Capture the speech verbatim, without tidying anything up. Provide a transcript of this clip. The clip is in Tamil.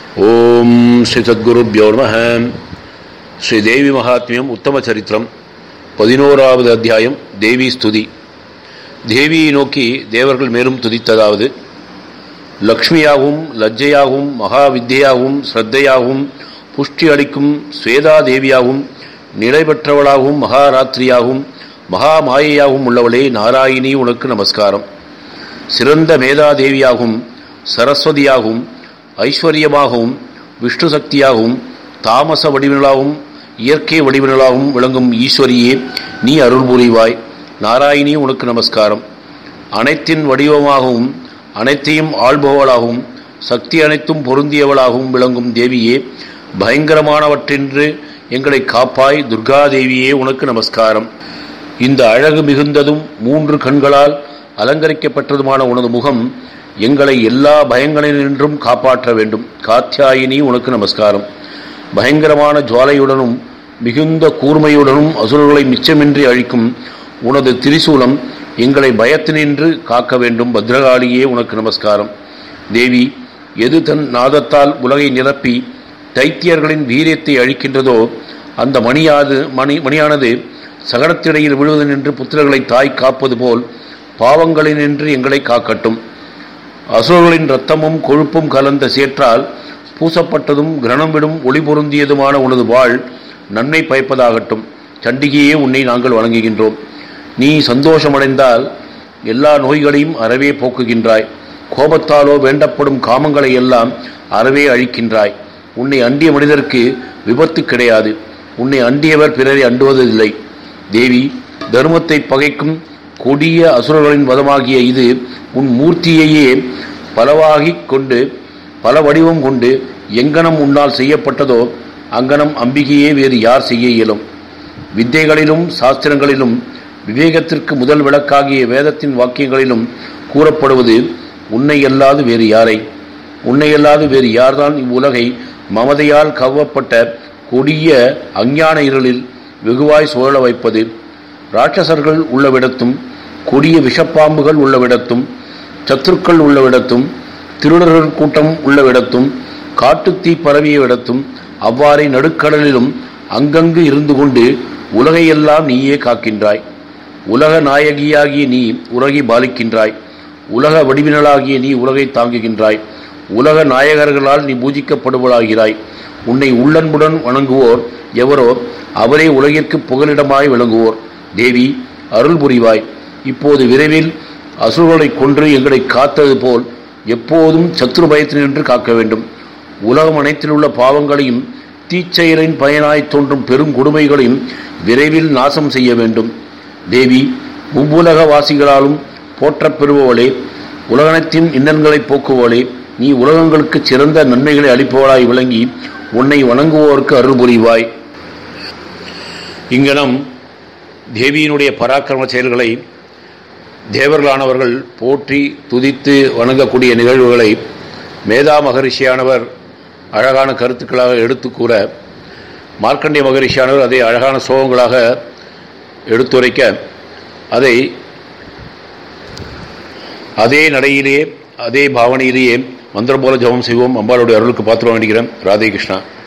ஓம் ஸ்ரீ சத்குருப்யோ நமः. ஸ்ரீ தேவி மகாத்மியம் உத்தம சரித்திரம் பதினோராவது அத்தியாயம். தேவி ஸ்துதி. தேவியை நோக்கி தேவர்கள் மேலும் துதித்ததாவது: லக்ஷ்மியாகவும் லஜ்ஜையாகவும் மகாவித்யாகவும் ஸ்ரத்தையாகவும் புஷ்டி அளிக்கும் ஸ்வேதா தேவியாகவும் நிலைபெற்றவளாகவும் மகாராத்திரியாகவும் மகாமாயையாகவும் உள்ளவளே நாராயணி, உனக்கு நமஸ்காரம். சிறந்த மேதா தேவியாகவும் சரஸ்வதியாகவும் ஐஸ்வர்யமாகவும் விஷ்ணு சக்தியாகவும் தாமச வடிவினளாகவும் இயற்கை வடிவினளாகவும் விளங்கும் ஈஸ்வரியே, நீ அருள் புரிவாய். நாராயணி, உனக்கு நமஸ்காரம். அனைத்தின் வடிவமாகவும் அனைத்தையும் ஆள்பவளாகவும் சக்தி அனைத்தும் பொருந்தியவளாகவும் விளங்கும் தேவியே, பயங்கரமானவற்றென்று எங்களை காப்பாய். துர்காதேவியே, உனக்கு நமஸ்காரம். இந்த அழகு மிகுந்ததும் மூன்று கண்களால் அலங்கரிக்கப்பட்டதுமான உனது முகம் எங்களை எல்லா பயங்களினின்றும் காப்பாற்ற வேண்டும். காத்யாயினி, உனக்கு நமஸ்காரம். பயங்கரமான ஜுவாலையுடனும் மிகுந்த கூர்மையுடனும் அசுரர்களை மிச்சமின்றி அழிக்கும் உனது திரிசூலம் எங்களை பயத்தினின்று காக்க வேண்டும். பத்ரகாளியே, உனக்கு நமஸ்காரம். தேவி, எது தன் நாதத்தால் உலகை நிரப்பி தைத்தியர்களின் வீரியத்தை அழிக்கின்றதோ அந்த மணியாது மணி மணியானது சகடத்திடையில் விழுவதனின்று புத்திரர்களை தாய் காப்பது போல் பாவங்களினின்று எங்களை காக்கட்டும். அசுரர்களின் இரத்தமும் கொழுப்பும் கலந்த சேற்றால் பூசப்பட்டதும் கிரணம் விடும் ஒளி பொருந்தியதுமான உனது வாழ் நன்மை பயப்பதாகட்டும். சண்டிகையே, உன்னை நாங்கள் வணங்குகின்றோம். நீ சந்தோஷமடைந்தால் எல்லா நோய்களையும் அறவே போக்குகின்றாய். கோபத்தாலோ வேண்டப்படும் காமங்களை எல்லாம் அறவே அழிக்கின்றாய். உன்னை அண்டிய மனிதருக்கு விபத்து கிடையாது. உன்னை அண்டியவர் பிறரை அண்டுவதில்லை. தேவி, தர்மத்தை பகைக்கும் கொடிய அசுரர்களின் வதமாகிய இது உன் மூர்த்தியையே பலவாகிக் கொண்டு பல வடிவம் கொண்டு எங்கனம் உன்னால் செய்யப்பட்டதோ அங்கனம் அம்பிகையே வேறு யார் செய்ய இயலும்? வித்தைகளிலும் சாஸ்திரங்களிலும் விவேகத்திற்கு முதல் விளக்காகிய வேதத்தின் வாக்கியங்களிலும் கூறப்படுவது உன்னை அல்லாது வேறு யாரை? உன்னை அல்லாது வேறு யார்தான் இவ்வுலகை மமதையால் கவ்வப்பட்ட கொடிய அஞ்ஞான இருளில் வெகுவாய் சுழல வைப்பது? ராட்சசர்கள் உள்ளவிடத்தும் கொடிய விஷப்பாம்புகள் உள்ளவிடத்தும் சத்துருக்கள் உள்ளவிடத்தும் திருடர்கள் கூட்டம் உள்ளவிடத்தும் காட்டுத்தீ பரவிய விடத்தும் அவ்வாறே நடுக்கடலிலும் அங்கங்கு இருந்து கொண்டு உலகையெல்லாம் நீயே காக்கின்றாய். உலக நாயகியாகிய நீ உலகை பாலிக்கின்றாய். உலக வடிவினலாகிய நீ உலகை தாங்குகின்றாய். உலக நாயகர்களால் நீ பூஜிக்கப்படுவளாகிறாய். உன்னை உள்ளன்புடன் வணங்குவோர் எவரோ அவரே உலகிற்கு புகலிடமாய் விளங்குவோர். தேவி, அருள் புரிவாய். இப்போது விரைவில் அசுரர்களை கொன்று எங்களை காத்தது போல் எப்போதும் சத்ரு பயத்தினின்று காக்க வேண்டும். உலகம் அனைத்தில் உள்ள பாவங்களையும் தீச்செயலின் பயனாய் தோன்றும் பெரும் கொடுமைகளையும் விரைவில் நாசம் செய்ய வேண்டும். தேவி, முவ்வுலக வாசிகளாலும் போற்றப் பெறுபவளே, உலகத்தின் இன்னல்களை போக்குவளே, நீ உலகங்களுக்கு சிறந்த நன்மைகளை அளிப்பவளாய் விளங்கி உன்னை வணங்குவோருக்கு அருள் புரிவாய். இங்கனம் தேவியினுடைய பராக்கிரம செயல்களை தேவர்களானவர்கள் போற்றி துதித்து வணங்கக்கூடிய நிகழ்வுகளை மேதா மகரிஷியானவர் அழகான கருத்துக்களாக எடுத்து கூற, மார்க்கண்டிய மகரிஷியானவர் அதை அழகான சோகங்களாக எடுத்துரைக்க, அதை அதே நடையிலேயே அதே பாவனையிலேயே மந்திரம் போல ஜபம் செய்வோம். அம்பாளுடைய அருளுக்கு பாத்திரம் வேண்டுகிறேன். ராதே கிருஷ்ணா.